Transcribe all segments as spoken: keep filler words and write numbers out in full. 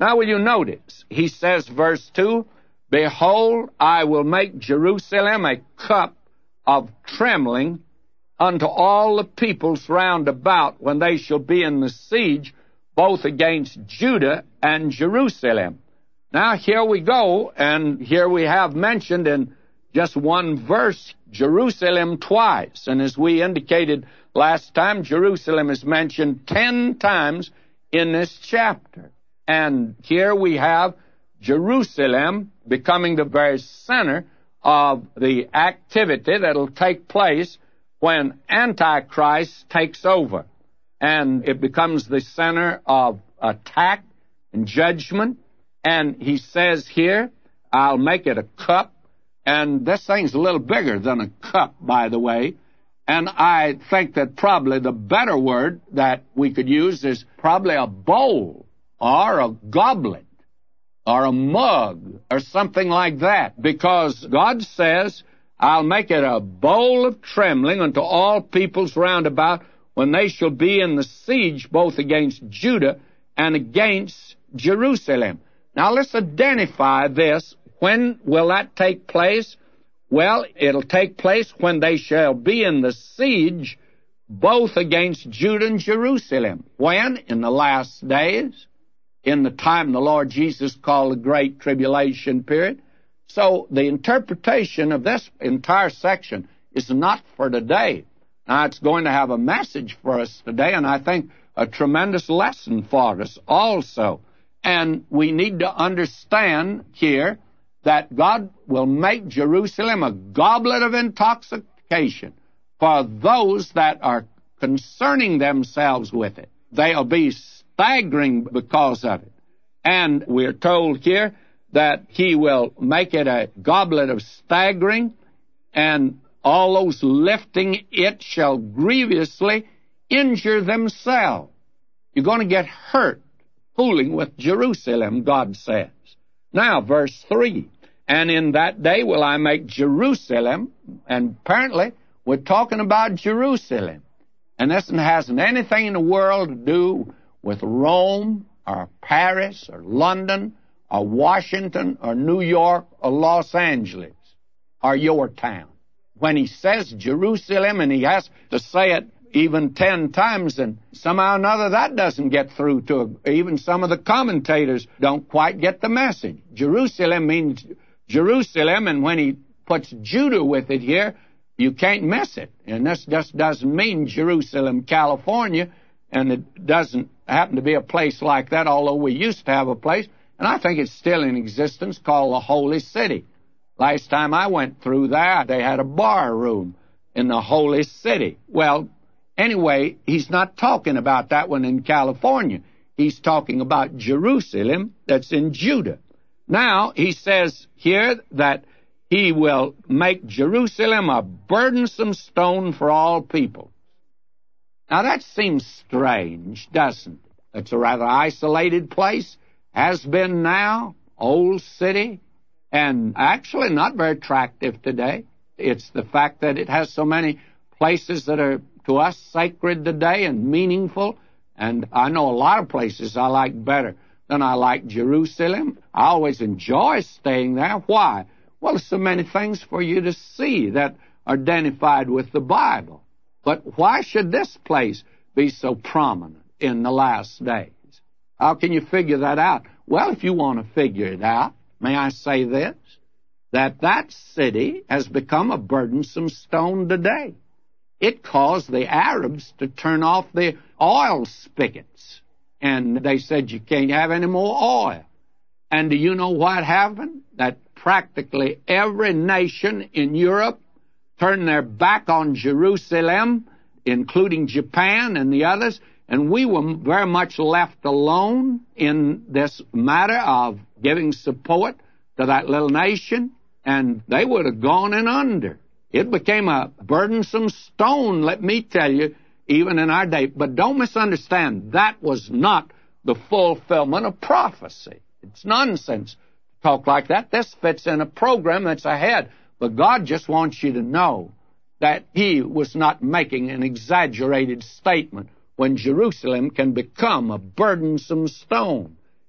Now, will you notice? He says, verse two, Behold, I will make Jerusalem a cup of trembling unto all the peoples round about when they shall be in the siege, both against Judah and Jerusalem. Now, here we go, and here we have mentioned in just one verse, Jerusalem twice. And as we indicated last time, Jerusalem is mentioned ten times in this chapter. And here we have Jerusalem becoming the very center of the activity that will take place when Antichrist takes over. And it becomes the center of attack and judgment. And he says here, I'll make it a cup. And this thing's a little bigger than a cup, by the way. And I think that probably the better word that we could use is probably a bowl or a goblet or a mug or something like that. Because God says, I'll make it a bowl of trembling unto all peoples round about when they shall be in the siege both against Judah and against Jerusalem. Now let's identify this. When will that take place? Well, it'll take place when they shall be in the siege both against Judah and Jerusalem. When? In the last days, in the time the Lord Jesus called the Great Tribulation period. So the interpretation of this entire section is not for today. Now, it's going to have a message for us today, and I think a tremendous lesson for us also. And we need to understand here that God will make Jerusalem a goblet of intoxication for those that are concerning themselves with it. They'll be staggering because of it. And we're told here that he will make it a goblet of staggering, and all those lifting it shall grievously injure themselves. You're going to get hurt fooling with Jerusalem, God says. Now, verse three, and in that day will I make Jerusalem, and apparently we're talking about Jerusalem. And this hasn't anything in the world to do with Rome or Paris or London or Washington or New York or Los Angeles or your town. When he says Jerusalem, and he has to say it even ten times, and somehow or another that doesn't get through to even some of the commentators don't quite get the message. Jerusalem means Jerusalem, and when he puts Judah with it here, you can't miss it. And this just doesn't mean Jerusalem, California, and it doesn't happen to be a place like that, although we used to have a place, and I think it's still in existence, called the Holy City. Last time I went through there, they had a bar room in the Holy City. Well, anyway, he's not talking about that one in California. He's talking about Jerusalem that's in Judah. Now, he says here that he will make Jerusalem a burdensome stone for all people. Now, that seems strange, doesn't it? It's a rather isolated place, has been now, old city, and actually not very attractive today. It's the fact that it has so many places that are to us sacred today and meaningful, and I know a lot of places I like better than I like Jerusalem. I always enjoy staying there. Why? Well, there's so many things for you to see that are identified with the Bible. But why should this place be so prominent in the last days? How can you figure that out? Well, if you want to figure it out, may I say this, that that city has become a burdensome stone today. It caused the Arabs to turn off the oil spigots, and they said you can't have any more oil. And do you know what happened? That practically every nation in Europe turned their back on Jerusalem, including Japan and the others, and we were very much left alone in this matter of giving support to that little nation, and they would have gone in under. It became a burdensome stone, let me tell you, even in our day. But don't misunderstand, that was not the fulfillment of prophecy. It's nonsense to talk like that. This fits in a program that's ahead. But God just wants you to know that He was not making an exaggerated statement when Jerusalem can become a burdensome stone.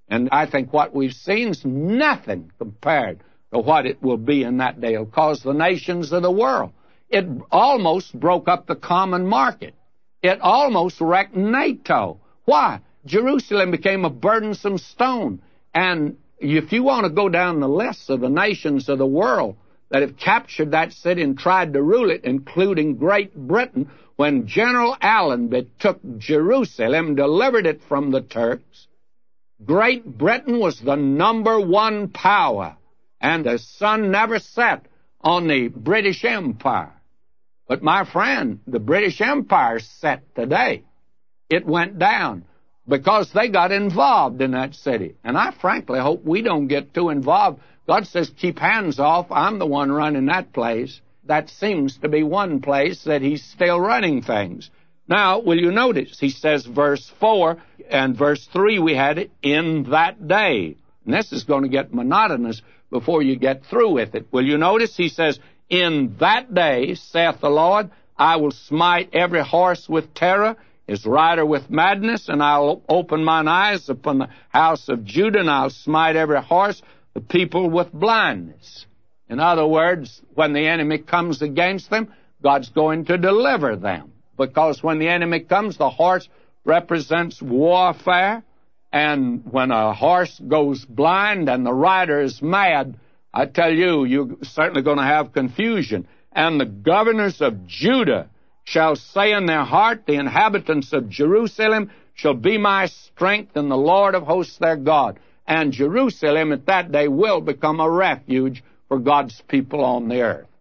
And I think what we've seen is nothing compared to what it will be in that day. It'll cause the nations of the world. It almost broke up the common market. It almost wrecked NATO. Why? Jerusalem became a burdensome stone. And if you want to go down the list of the nations of the world that have captured that city and tried to rule it, including Great Britain, when General Allenby took Jerusalem and delivered it from the Turks, Great Britain was the number one power, and the sun never set on the British Empire. But my friend, the British Empire set today. It went down because they got involved in that city. And I frankly hope we don't get too involved. God says, keep hands off. I'm the one running that place. That seems to be one place that he's still running things. Now, will you notice? He says, verse four and verse three, we had it, in that day. And this is going to get monotonous before you get through with it. Will you notice? He says, in that day, saith the Lord, I will smite every horse with terror, his rider with madness, and I'll open mine eyes upon the house of Judah, and I'll smite every horse, the people with blindness. In other words, when the enemy comes against them, God's going to deliver them. Because when the enemy comes, the horse represents warfare, and when a horse goes blind and the rider is mad, I tell you, you're certainly going to have confusion. And the governors of Judah shall say in their heart, the inhabitants of Jerusalem shall be my strength, and the Lord of hosts their God. And Jerusalem at that day will become a refuge for God's people on the earth.